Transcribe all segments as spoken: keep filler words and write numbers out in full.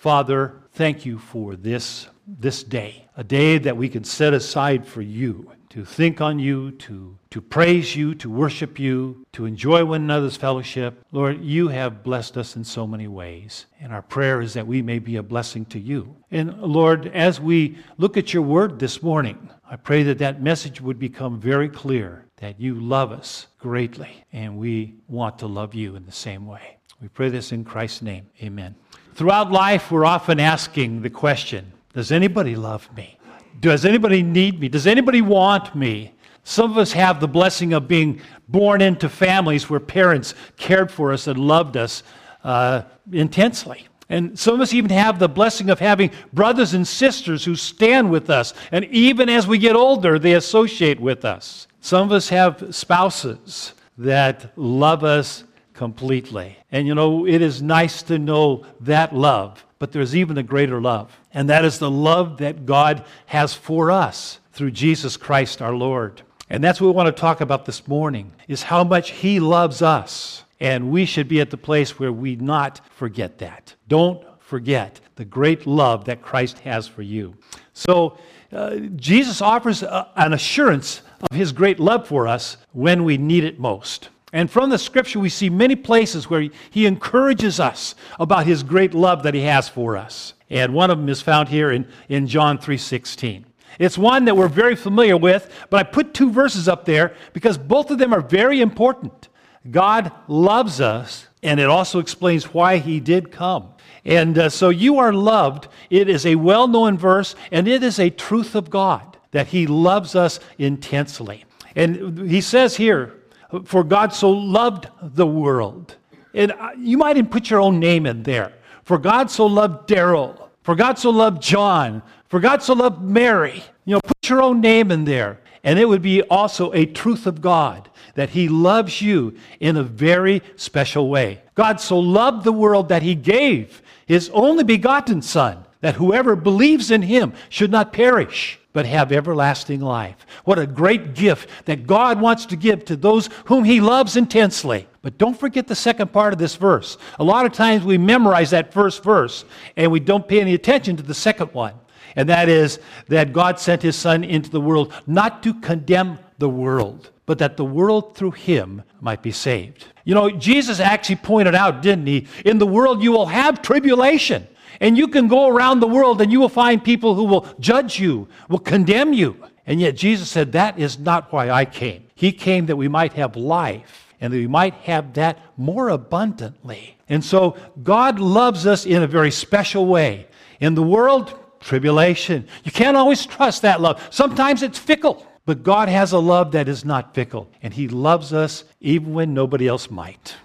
Father, thank you for this, this day, a day that we can set aside for you, to think on you, to, to praise you, to worship you, to enjoy one another's fellowship. Lord, you have blessed us in so many ways, and our prayer is that we may be a blessing to you. And Lord, as we look at your word this morning, I pray that that message would become very clear, that you love us greatly, and we want to love you in the same way. We pray this in Christ's name. Amen. Throughout life, we're often asking the question, does anybody love me? Does anybody need me? Does anybody want me? Some of us have the blessing of being born into families where parents cared for us and loved us uh, intensely. And some of us even have the blessing of having brothers and sisters who stand with us. And even as we get older, they associate with us. Some of us have spouses that love us completely. And you know, it is nice to know that love. But there's even a greater love. And that is the love that God has for us through Jesus Christ our Lord. And that's what we want to talk about this morning, is how much He loves us. And we should be at the place where we not forget that. Don't forget the great love that Christ has for you. So uh, Jesus offers a, an assurance of His great love for us when we need it most. And from the Scripture, we see many places where he, he encourages us about His great love that He has for us. And one of them is found here in, in John three sixteen. It's one that we're very familiar with, but I put two verses up there because both of them are very important. God loves us, and it also explains why He did come. And uh, so you are loved. It is a well-known verse, and it is a truth of God that He loves us intensely. And He says here, for God so loved the world. And you might even put your own name in there. For God so loved Daryl. For God so loved John. For God so loved Mary. You know, put your own name in there. And it would be also a truth of God that He loves you in a very special way. God so loved the world that He gave His only begotten Son, that whoever believes in Him should not perish, but have everlasting life. What a great gift that God wants to give to those whom He loves intensely. But don't forget the second part of this verse. A lot of times we memorize that first verse and we don't pay any attention to the second one. And that is that God sent His Son into the world not to condemn the world, but that the world through Him might be saved. You know, Jesus actually pointed out, didn't He? In the world you will have tribulation. And you can go around the world and you will find people who will judge you, will condemn you. And yet Jesus said, that is not why I came. He came that we might have life and that we might have that more abundantly. And so God loves us in a very special way. In the world, tribulation. You can't always trust that love. Sometimes it's fickle. But God has a love that is not fickle. And He loves us even when nobody else might.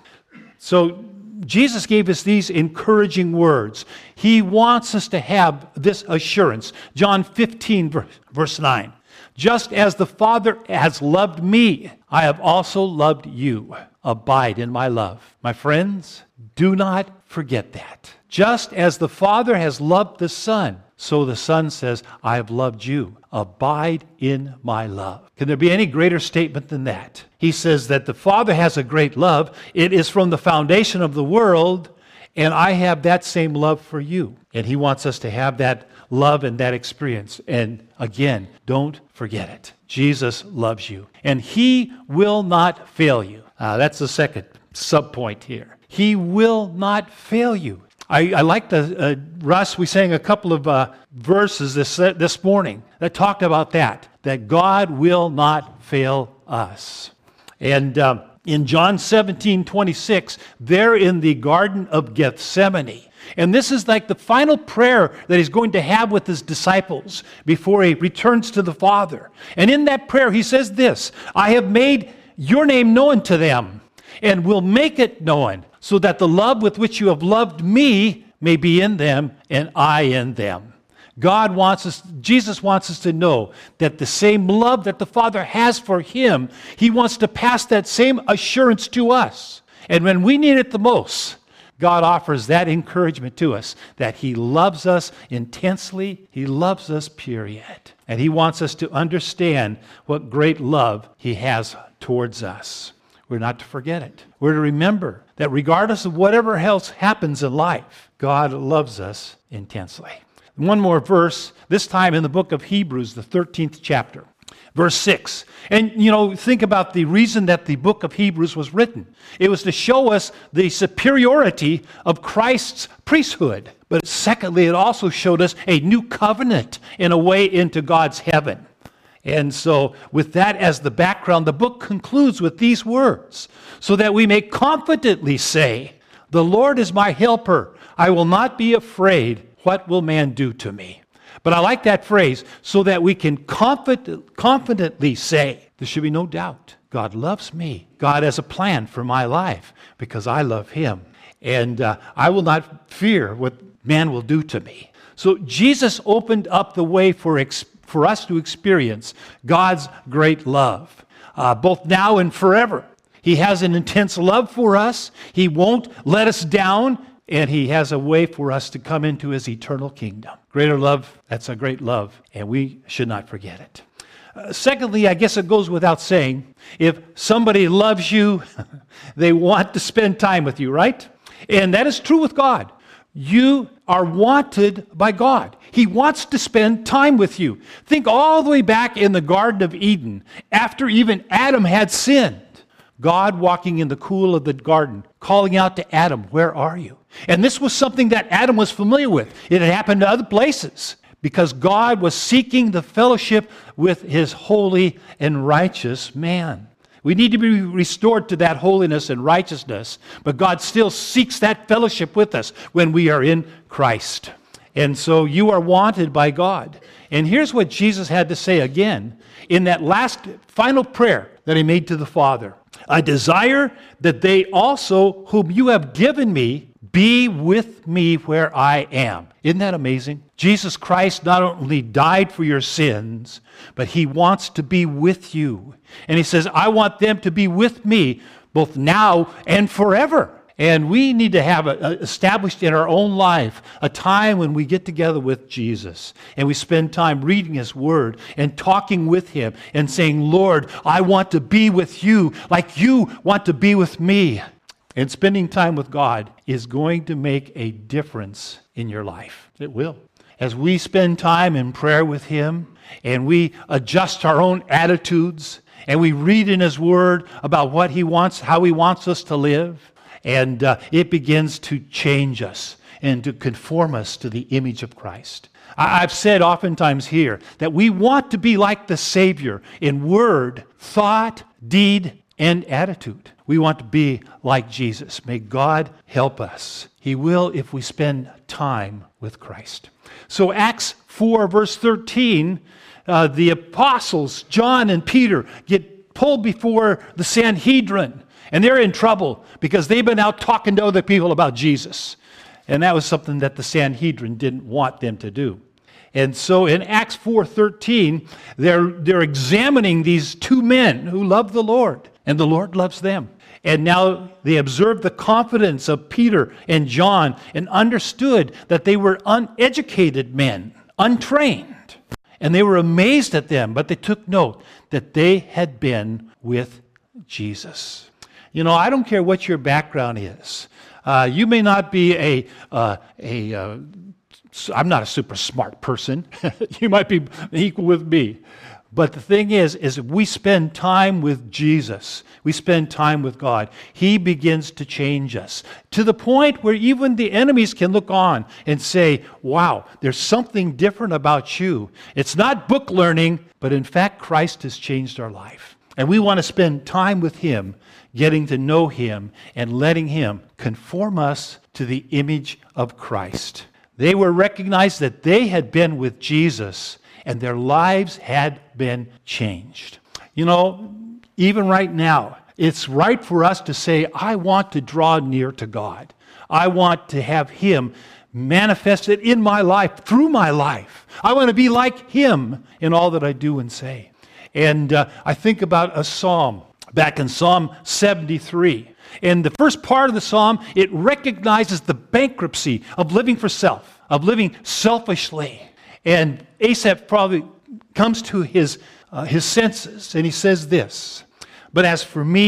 So Jesus gave us these encouraging words. He wants us to have this assurance. John fifteen, verse nine. Just as the Father has loved me, I have also loved you. Abide in my love. My friends, do not forget that. Just as the Father has loved the Son, so the Son says, I have loved you. Abide in my love. Can there be any greater statement than that? He says that the Father has a great love. It is from the foundation of the world, and I have that same love for you. And He wants us to have that love and that experience. And again, don't forget it. Jesus loves you, and He will not fail you. Uh, that's the second subpoint here. He will not fail you. I, I like the, uh, Russ, we sang a couple of uh, verses this, uh, this morning that talked about that, that God will not fail us. And um, in John seventeen twenty-six, they're in the Garden of Gethsemane. And this is like the final prayer that He's going to have with His disciples before He returns to the Father. And in that prayer, He says this, I have made your name known to them and will make it known, so that the love with which you have loved me may be in them and I in them. God wants us, Jesus wants us to know that the same love that the Father has for Him, He wants to pass that same assurance to us. And when we need it the most, God offers that encouragement to us, that He loves us intensely, He loves us, period. And He wants us to understand what great love He has towards us. We're not to forget it. We're to remember that regardless of whatever else happens in life, God loves us intensely. One more verse, this time in the book of Hebrews, the thirteenth chapter. Verse six. And, you know, think about the reason that the book of Hebrews was written. It was to show us the superiority of Christ's priesthood. But secondly, it also showed us a new covenant in a way into God's heaven. And so with that as the background, the book concludes with these words, so that we may confidently say, "The Lord is my helper. I will not be afraid. What will man do to me?" But I like that phrase, so that we can confident, confidently say, there should be no doubt, God loves me. God has a plan for my life because I love him. And uh, I will not fear what man will do to me. So Jesus opened up the way for, ex- for us to experience God's great love, uh, both now and forever. He has an intense love for us. He won't let us down. And he has a way for us to come into his eternal kingdom. Greater love, that's a great love, and we should not forget it. Uh, secondly, I guess it goes without saying, if somebody loves you, they want to spend time with you, right? And that is true with God. You are wanted by God. He wants to spend time with you. Think all the way back in the Garden of Eden, after even Adam had sinned. God walking in the cool of the garden, calling out to Adam, "Where are you?" And this was something that Adam was familiar with. It had happened to other places because God was seeking the fellowship with his holy and righteous man. We need to be restored to that holiness and righteousness, but God still seeks that fellowship with us when we are in Christ. And so you are wanted by God. And here's what Jesus had to say again in that last final prayer that he made to the Father. "I desire that they also whom you have given me be with me where I am." Isn't that amazing? Jesus Christ not only died for your sins, but he wants to be with you. And he says, I want them to be with me both now and forever. And we need to have a, a, established in our own life a time when we get together with Jesus and we spend time reading his word and talking with him and saying, "Lord, I want to be with you like you want to be with me." And spending time with God is going to make a difference in your life. It will. As we spend time in prayer with him and we adjust our own attitudes and we read in his word about what he wants, how he wants us to live, and uh, it begins to change us and to conform us to the image of Christ. I- I've said oftentimes here that we want to be like the Savior in word, thought, deed, and attitude. We want to be like Jesus. May God help us. He will if we spend time with Christ. So Acts four, verse thirteen, uh, the apostles, John and Peter, get pulled before the Sanhedrin. And they're in trouble because they've been out talking to other people about Jesus. And that was something that the Sanhedrin didn't want them to do. And so in Acts four thirteen, they're, they're examining these two men who love the Lord. And the Lord loves them. And now they observed the confidence of Peter and John and understood that they were uneducated men, untrained. And they were amazed at them, but they took note that they had been with Jesus. You know, I don't care what your background is. Uh, you may not be a, uh, a uh, I'm not a super smart person. You might be equal with me. But the thing is, is if we spend time with Jesus, we spend time with God, he begins to change us to the point where even the enemies can look on and say, wow, there's something different about you. It's not book learning, but in fact, Christ has changed our life. And we want to spend time with him, getting to know him and letting him conform us to the image of Christ. They were recognized that they had been with Jesus and their lives had been changed. You know, even right now, it's right for us to say, I want to draw near to God. I want to have him manifested in my life, through my life. I want to be like him in all that I do and say. And uh, I think about a psalm back in Psalm seventy-three. In the first part of the psalm, it recognizes the bankruptcy of living for self, of living selfishly. And Asaph probably comes to his, uh, his senses, and he says this, "But as for me,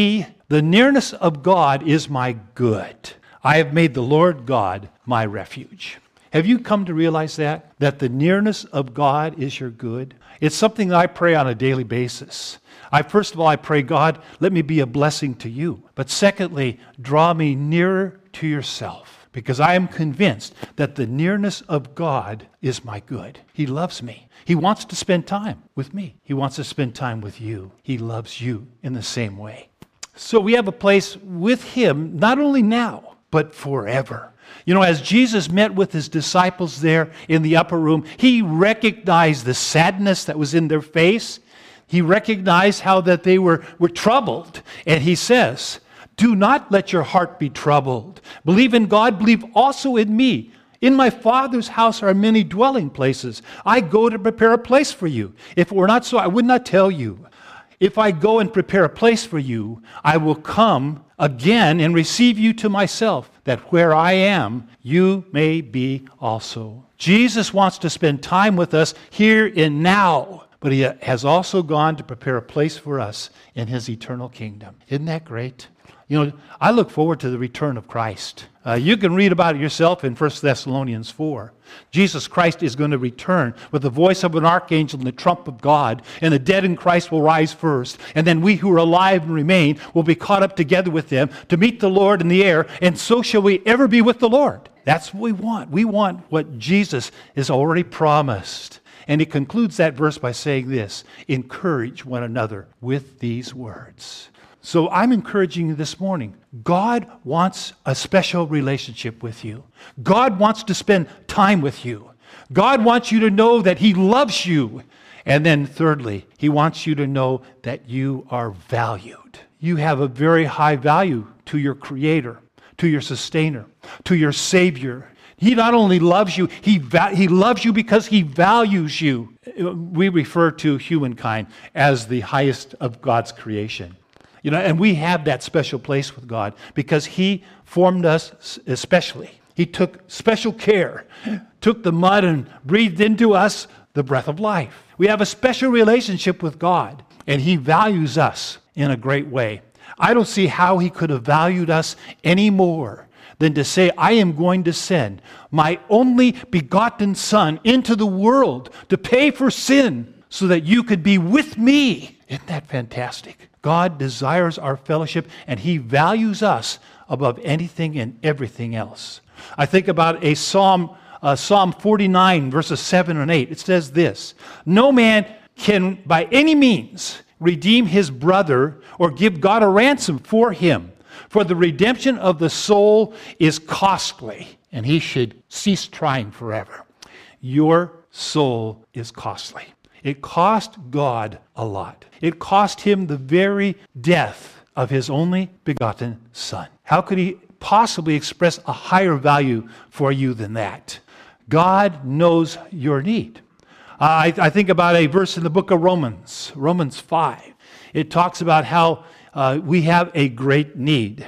The nearness of God is my good. I have made the Lord God my refuge. Have you come to realize that? That the nearness of God is your good? It's something that I pray on a daily basis. I first of all, I pray, God, let me be a blessing to you. But secondly, draw me nearer to yourself, because I am convinced that the nearness of God is my good. He loves me. He wants to spend time with me. He wants to spend time with you. He loves you in the same way. So we have a place with him, not only now, but forever. You know, as Jesus met with his disciples there in the upper room, he recognized the sadness that was in their face. He recognized how that they were, were troubled. And he says, do not let your heart be troubled. Believe in God, believe also in me. In my Father's house are many dwelling places. I go to prepare a place for you. If it were not so, I would not tell you. If I go and prepare a place for you, I will come again and receive you to myself, that where I am, you may be also. Jesus wants to spend time with us here and now, but he has also gone to prepare a place for us in his eternal kingdom. Isn't that great? You know, I look forward to the return of Christ. Uh, you can read about it yourself in First Thessalonians four. Jesus Christ is going to return with the voice of an archangel and the trump of God, and the dead in Christ will rise first, and then we who are alive and remain will be caught up together with them to meet the Lord in the air, and so shall we ever be with the Lord. That's what we want. We want what Jesus has already promised. And he concludes that verse by saying this, encourage one another with these words. So I'm encouraging you this morning. God wants a special relationship with you. God wants to spend time with you. God wants you to know that he loves you. And then thirdly, he wants you to know that you are valued. You have a very high value to your Creator, to your Sustainer, to your Savior. He not only loves you, he, va- he loves you because he values you. We refer to humankind as the highest of God's creation. You know, and we have that special place with God because he formed us especially. He took special care, took the mud and breathed into us the breath of life. We have a special relationship with God, and he values us in a great way. I don't see how he could have valued us any more than to say, I am going to send my only begotten Son into the world to pay for sin so that you could be with me. Isn't that fantastic? God desires our fellowship, and he values us above anything and everything else. I think about a Psalm, uh, Psalm forty-nine, verses seven and eight. It says this, no man can by any means redeem his brother or give God a ransom for him. For the redemption of the soul is costly, and he should cease trying forever. Your soul is costly. It cost God a lot. It cost him the very death of his only begotten Son. How could he possibly express a higher value for you than that? God knows your need. I, I think about a verse in the book of Romans, Romans five. It talks about how uh, we have a great need.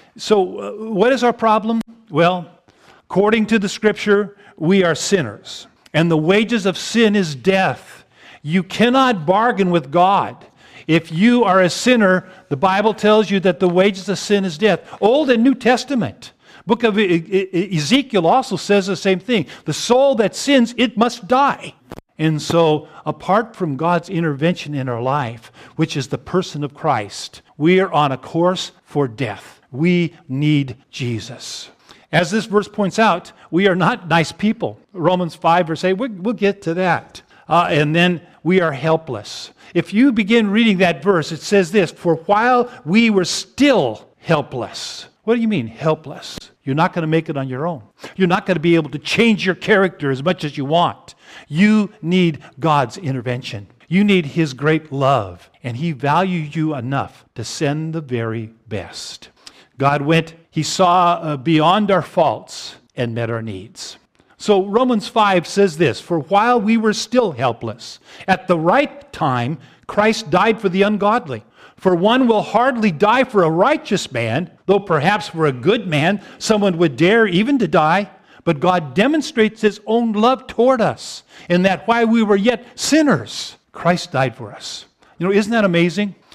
So uh, what is our problem? Well, according to the Scripture, we are sinners, and the wages of sin is death. You cannot bargain with God. If you are a sinner, the Bible tells you that the wages of sin is death. Old and New Testament. Book of Ezekiel also says the same thing. The soul that sins, it must die. And so, apart from God's intervention in our life, which is the person of Christ, we are on a course for death. We need Jesus. As this verse points out, we are not nice people. Romans five verse eight, we'll, we'll get to that. Uh, and then we are helpless. If you begin reading that verse, it says this, for while we were still helpless. What do you mean, helpless? You're not going to make it on your own. You're not going to be able to change your character as much as you want. You need God's intervention. You need his great love. And he valued you enough to send the very best. God went, he saw uh, beyond our faults and met our needs. So Romans five says this, for while we were still helpless, at the right time, Christ died for the ungodly. For one will hardly die for a righteous man, though perhaps for a good man, someone would dare even to die. But God demonstrates his own love toward us, in that while we were yet sinners, Christ died for us. You know, isn't that amazing?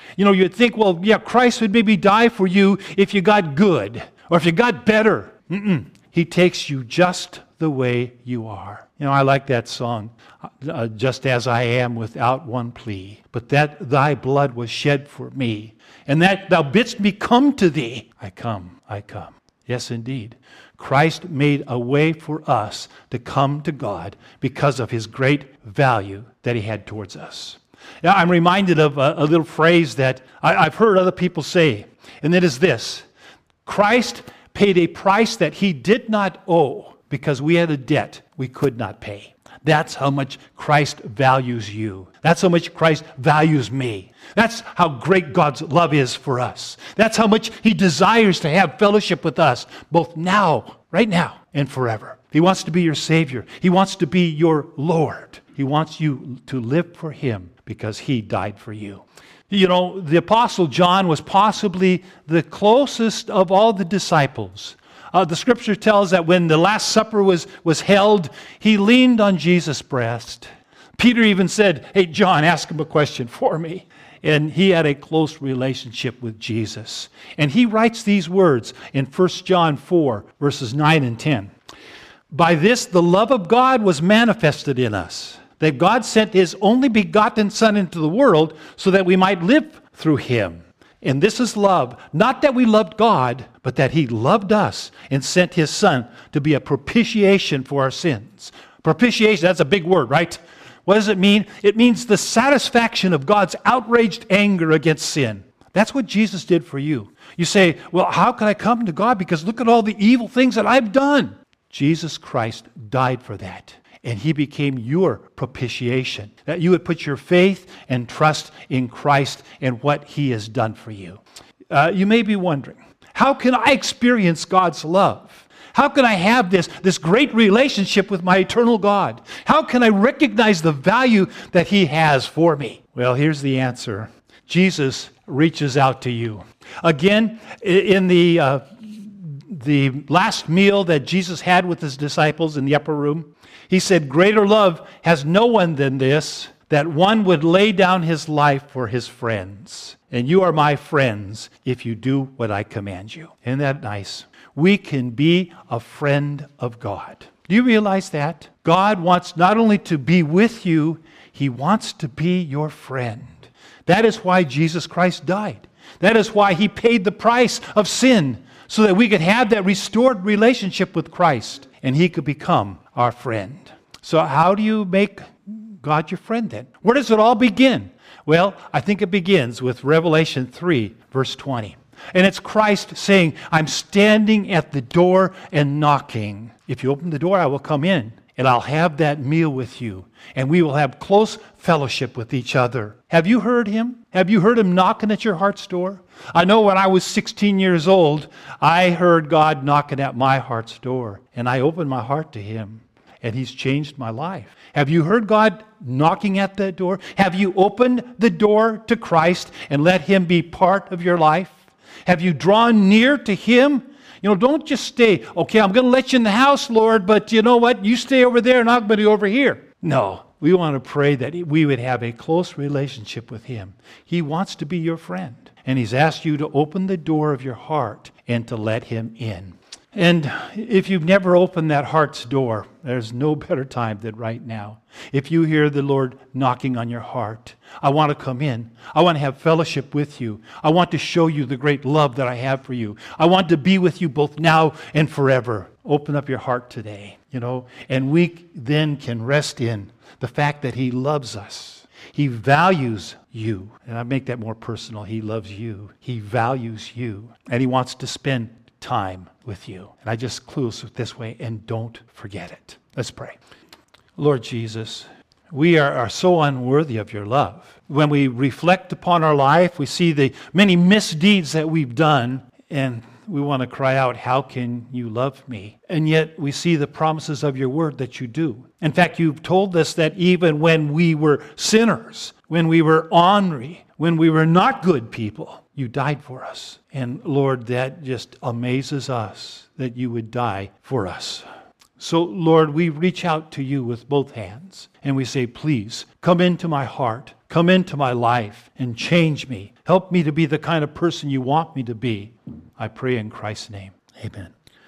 You know, you'd think, well, yeah, Christ would maybe die for you if you got good or if you got better. Mm-mm. He takes you just the way you are. You know, I like that song, uh, just as I am without one plea. But that thy blood was shed for me, and that thou bidst me come to thee. I come, I come. Yes, indeed. Christ made a way for us to come to God because of his great value that he had towards us. Now, I'm reminded of a, a little phrase that I, I've heard other people say, and it is this: Christ paid a price that he did not owe because we had a debt we could not pay. That's how much Christ values you. That's how much Christ values me. That's how great God's love is for us. That's how much he desires to have fellowship with us, both now, right now, and forever. He wants to be your Savior. He wants to be your Lord. He wants you to live for him because he died for you. You know, the Apostle John was possibly the closest of all the disciples. Uh, the scripture tells that when the Last Supper was, was held, he leaned on Jesus' breast. Peter even said, hey, John, ask him a question for me. And he had a close relationship with Jesus. And he writes these words in First John four, verses nine and ten. By this the love of God was manifested in us, that God sent his only begotten Son into the world so that we might live through him. And this is love, not that we loved God, but that he loved us and sent his Son to be a propitiation for our sins. Propitiation, that's a big word, right? What does it mean? It means the satisfaction of God's outraged anger against sin. That's what Jesus did for you. You say, well, how can I come to God? Because look at all the evil things that I've done. Jesus Christ died for that. And he became your propitiation, that you would put your faith and trust in Christ and what he has done for you. Uh, you may be wondering, how can I experience God's love? How can I have this, this great relationship with my eternal God? How can I recognize the value that he has for me? Well, here's the answer. Jesus reaches out to you. Again, in the, uh, the last meal that Jesus had with his disciples in the upper room, he said, greater love has no one than this, that one would lay down his life for his friends. And you are my friends if you do what I command you. Isn't that nice? We can be a friend of God. Do you realize that? God wants not only to be with you, he wants to be your friend. That is why Jesus Christ died. That is why he paid the price of sin, so that we could have that restored relationship with Christ and he could become our friend. So how do you make God your friend then? Where does it all begin? Well, I think it begins with Revelation three, verse twenty. And it's Christ saying, I'm standing at the door and knocking. If you open the door, I will come in and I'll have that meal with you. And we will have close fellowship with each other. Have you heard him? Have you heard him knocking at your heart's door? I know when I was sixteen years old, I heard God knocking at my heart's door. And I opened my heart to him. And he's changed my life. Have you heard God knocking at that door? Have you opened the door to Christ and let him be part of your life? Have you drawn near to him? You know, don't just stay, okay, I'm going to let you in the house, Lord, but you know what? You stay over there and I'm going to be over here. No, we want to pray that we would have a close relationship with him. He wants to be your friend. And he's asked you to open the door of your heart and to let him in. And if you've never opened that heart's door, there's no better time than right now. If you hear the Lord knocking on your heart, I want to come in. I want to have fellowship with you. I want to show you the great love that I have for you. I want to be with you both now and forever. Open up your heart today, you know, and we then can rest in the fact that he loves us. He values you. And I make that more personal. He loves you. He values you. And he wants to spend time with you. And I just close it this way, and don't forget it. Let's pray. Lord Jesus, we are, are so unworthy of your love. When we reflect upon our life, we see the many misdeeds that we've done, and we want to cry out, how can you love me? And yet we see the promises of your word that you do. In fact, you've told us that even when we were sinners, when we were ornery, when we were not good people, you died for us. And Lord, that just amazes us that you would die for us. So, Lord, we reach out to you with both hands and we say, please, come into my heart, come into my life and change me. Help me to be the kind of person you want me to be. I pray in Christ's name. Amen.